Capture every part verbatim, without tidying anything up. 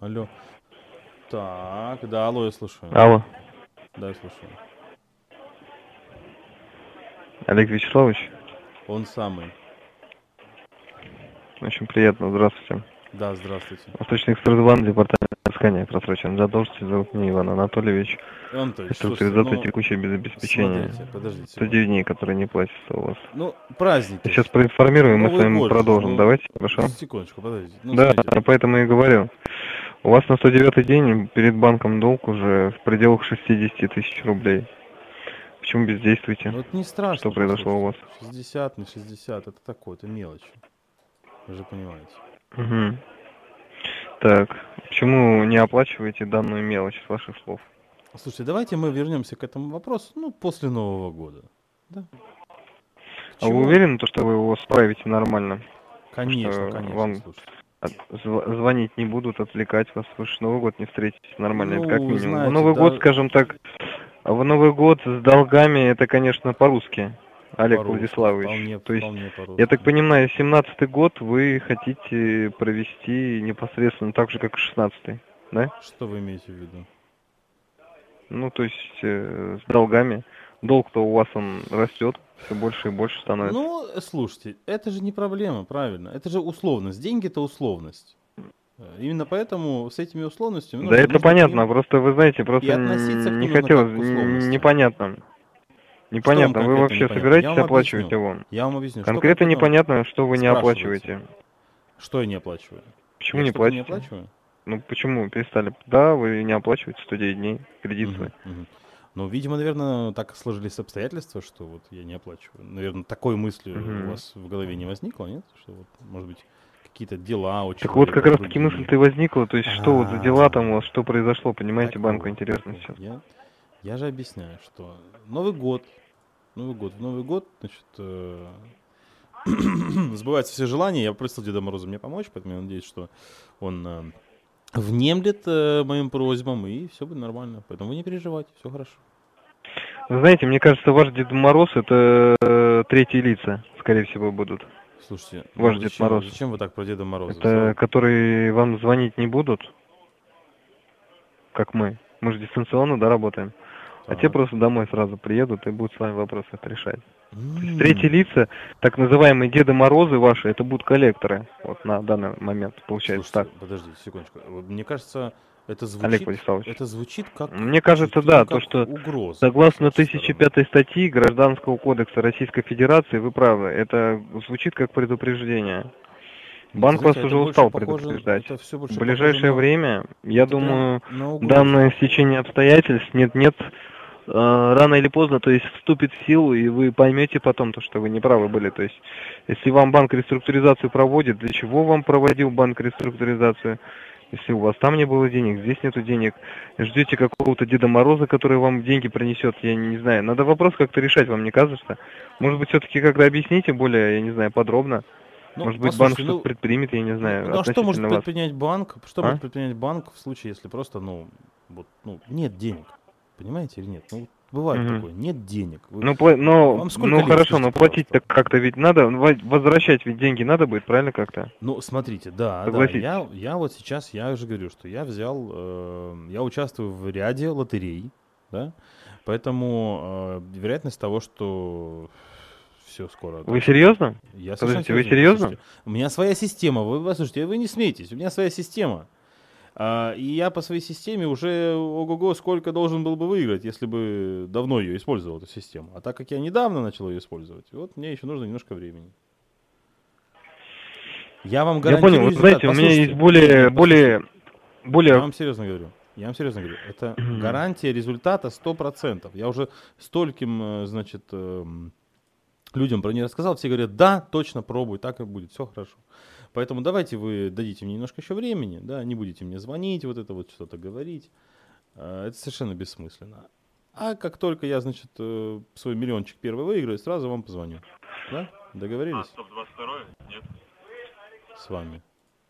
Алло. Так, да, алло, я слушаю. Алло, Да, я слушаю. Олег Вячеславович, Он самый. очень приятно, здравствуйте. Да, здравствуйте. Восточный экспресс-банк, департамент взыскания просроченной задолженности, зовут меня Иван Анатольевич. Иван Анатольевич, слушайте, Реструктуризация ну, текущее безобеспечение. смотрите, подождите сто девять секундочку. дней, которые не платятся у вас. Ну, праздники Сейчас же. проинформируем, мы с Новый вами год же. продолжим. Ну, Давайте, хорошо? секундочку, подождите. Ну, Да, смотрите. поэтому и говорю. У вас на сто девятый день перед банком долг уже в пределах шестидесяти тысяч рублей. Почему бездействуете? Ну, это не страшно, Что произошло у вас? послушайте. шестьдесят, не шестьдесят, это такое, это мелочь. Вы же понимаете. Угу. Так, почему не оплачиваете данную мелочь с ваших слов? Слушайте, давайте мы вернемся к этому вопросу, ну, после Нового года. Да? А вы Чего? уверены, что вы его справите нормально? Конечно, Что конечно, вам слушайте. от- зв- звонить не будут, отвлекать вас, вы же Новый год не встретитесь нормально, это как Ну, вы минимум. В знаете, Новый год, да, скажем так, в Новый год с долгами, это, конечно, по-русски, Олег по-русски, Владиславович. вполне, То есть, вполне я по-русски. так понимаю, семнадцатый год вы хотите провести непосредственно так же, как и шестнадцатый, да? Что вы имеете в виду? Ну, то есть, э, с долгами. Долг-то у вас он растет, все больше и больше становится. Ну, э, слушайте, это же не проблема, правильно? Это же условность. Деньги это условность. Э, Именно поэтому с этими условностями Да нужно, это нужно к понятно, ним просто вы знаете, и просто относиться к н- не ним нужно хотелось, как к н- условностям. непонятно. Что вам Непонятно, вы конкретно вообще непонятно? Я собираетесь вам оплачивать объясню. его? Я вам объясню. Что Конкретно конкретно непонятно, что вы не спрашиваете? оплачиваете. Что я не оплачиваю? Почему Я не что-то не платите? оплачиваю? Ну почему перестали? Да, вы не оплачиваете сто девять дней, кредит свой. Мгм, мгм. Ну, видимо, наверное, так сложились обстоятельства, что вот я не оплачиваю. Наверное, такой мысли у Мгм. вас в голове не возникло, нет? Что вот, может быть, какие-то дела у Так вот, как человека раз таки другие. мысль-то и возникла, то есть что вот за дела там у А, вас, что произошло, понимаете, так банку вот, интересно так вот. сейчас. Я, я же объясняю, что Новый год, Новый год, в Новый год, значит, э, сбываются все желания. Я попросил Деда Мороза мне помочь, поэтому я надеюсь, что он э, внемлет э, моим просьбам, и все будет нормально. Поэтому вы не переживайте, все хорошо. Вы знаете, мне кажется, ваш Дед Мороз это э, третьи лица, скорее всего, будут. Слушайте, Ваш ну Дед зачем, Мороз. зачем вы так про Деда Мороза? Это За- которые вам звонить не будут, как мы. Мы же дистанционно, да, работаем. А те Так. просто домой сразу приедут и будут с вами вопросы это решать. То есть М, третьи лица, так называемые Деды Морозы ваши, это будут коллекторы. Вот на данный момент получается так. Слушайте, подождите секундочку. Вот мне кажется, это Олег звучит, Владиславович. это звучит как Мне кажется, чуть ли да, не то, как что угроза с согласно вашей тысяча стороны. пятой статьи Гражданского кодекса Российской Федерации, вы правы, это звучит как предупреждение. Нет, Банк вас знаете, это уже больше устал похоже, предупреждать. это все В больше похоже ближайшее на, время, я это прям думаю, на угрозу. данное стечение обстоятельств нет-нет, э, рано или поздно, то есть вступит в силу, и вы поймете потом то, что вы неправы были. То есть, если вам банк реструктуризацию проводит, для чего вам проводил банк реструктуризацию? Если у вас там не было денег, здесь нету денег, ждете какого-то Деда Мороза, который вам деньги принесет, я не знаю. Надо вопрос как-то решать, вам не кажется? Может быть, все-таки как-то объясните более, я не знаю, подробно? Ну, Может быть, банк послушайте, что-то ну, предпримет, я не ну, знаю, ну, а что может относительно вас. предпринять банк? Что А? может предпринять банк в случае, если просто, ну, вот, ну, нет денег? Понимаете или нет? Ну, вот бывает Мгм. такое, нет денег. Вы- Ну, пла- но, Вам сколько ну лет, хорошо, скажите, но платить-то пожалуйста? как-то ведь надо, ну, во- возвращать ведь деньги надо будет, правильно как-то? Ну, смотрите, да, да, Согласитесь. я, я вот сейчас, я уже говорю, что я взял, э, я участвую в ряде лотерей, да, поэтому э, вероятность того, что все скоро... Вы серьезно? Я совершенно Подождите, вы серьезно говорю. серьезно? Слушайте, у меня своя система, вы, вы слушайте, вы не смейтесь, у меня своя система. А, и я по своей системе уже, ого-го, сколько должен был бы выиграть, если бы давно ее использовал, эту систему. А так как я недавно начал ее использовать, вот мне еще нужно немножко времени. Я вам Я гарантирую понял, вы результат. знаете, у меня есть Послушайте, более, нет, более, Я более... вам серьезно говорю. Я вам серьезно говорю. Это Мгм. гарантия результата сто процентов. Я уже стольким, э, значит, эм, людям про нее рассказал. Все говорят, да, точно пробуй, так и будет, все хорошо. Поэтому давайте вы дадите мне немножко еще времени, да, не будете мне звонить, вот это вот что-то говорить. Э, Это совершенно бессмысленно. А как только я, значит, э, свой миллиончик первый выиграю, сразу вам позвоню. Да? А, Договорились стоп, двадцать второе? Нет. с вами?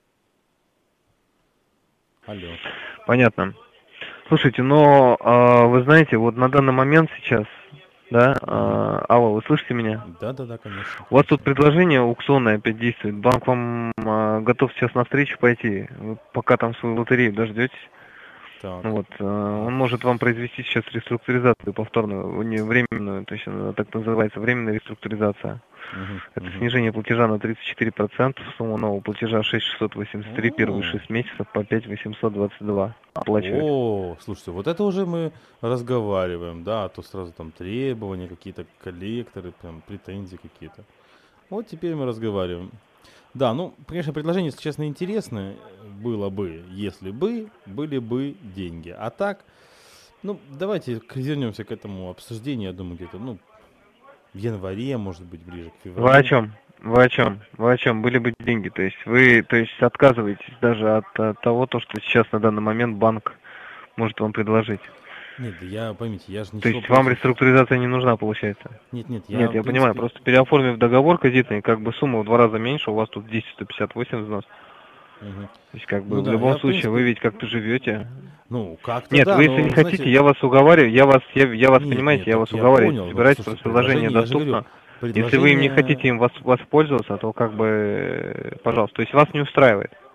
Алло. Понятно. Слушайте, но а, вы знаете, вот на данный момент сейчас, да, а, алло, вы слышите меня? Да-да-да, конечно. У вас тут конечно. предложение аукционное опять действует. Банк вам а, э, готов сейчас на встречу пойти. Вы пока там свою лотерею дождетесь. Так. Вот, э, он может вам произвести сейчас реструктуризацию повторную, не временную, то есть она так называется временная реструктуризация. Мгм, Это мгм. снижение платежа на тридцать четыре процента, сумма нового платежа шесть тысяч шестьсот восемьдесят три, первые О. шесть месяцев по пять тысяч восемьсот двадцать два оплачивать. О, слушайте, вот это уже мы разговариваем, да, а то сразу там требования какие-то, коллекторы, прям претензии какие-то. Вот теперь мы разговариваем. Да, ну, конечно, предложение, если честно, интересное было бы, если бы были бы деньги. А так, ну, давайте к- вернемся к этому обсуждению, я думаю, где-то, ну, в январе, может быть, ближе к Вы о февралю. чем? Вы о чем? Вы о чем? Были бы деньги, то есть вы, то есть отказываетесь даже от, от того, то, что сейчас на данный момент банк может вам предложить. Нет, да я, поймите, я же То ничего есть вам против... реструктуризация не нужна, получается? Нет, нет, я, Нет, в я понимаю, принципе... просто переоформив договор кредитный, как бы сумма в два раза меньше, у вас тут десять сто пятьдесят восемь взнос. Мгм. То есть как бы Ну в да, любом я, в случае вы принципе, ведь как-то живете. ну, как-то Нет, да, вы если но, не вы хотите, знаете, я вас уговариваю, я вас, я, я вас, нет, понимаете, нет, я так вас я уговариваю, понял, но собирайтесь, послушайте, предложение предложение, я же говорю, доступно. Если вы им не предложение... хотите им вос- воспользоваться, то как бы, э, пожалуйста, то есть вас не устраивает.